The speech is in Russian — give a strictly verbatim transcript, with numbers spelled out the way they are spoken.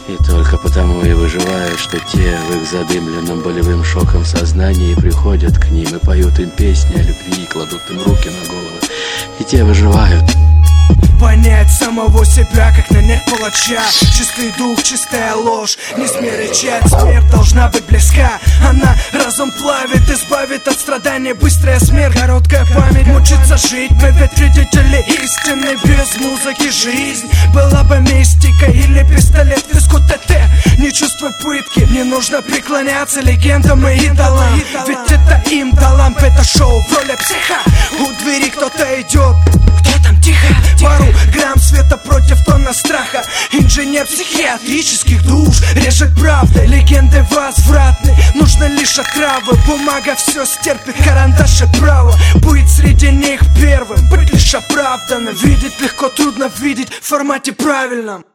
И только потому и выживают, что те в их задымленном болевым шоком сознании приходят к ним и поют им песни о любви, кладут им руки на головы, и те выживают. Понять самого себя, как нанять палача. Чистый дух, чистая ложь, не смей рычать. Смерть должна быть близка. Она разум плавит, избавит от страданий. Быстрая смерть, короткая память. Мучиться жить, мы ведь свидетели истины. Без музыки жизнь была бы мистика или пистолет в виску ТТ. Не чувствуй пытки, не нужно преклоняться легендам и идолам. Ведь это им талант, это шоу в роли психа. У двери кто-то идет, кто там тихо? Пару грамм света против тонна страха. Инженер психиатрических душ режет правды, легенды возвратны. Нужно лишь отравы, бумага все стерпит, карандаш и право. Быть среди них первым, быть лишь оправданным. Видеть легко, трудно видеть в формате правильном.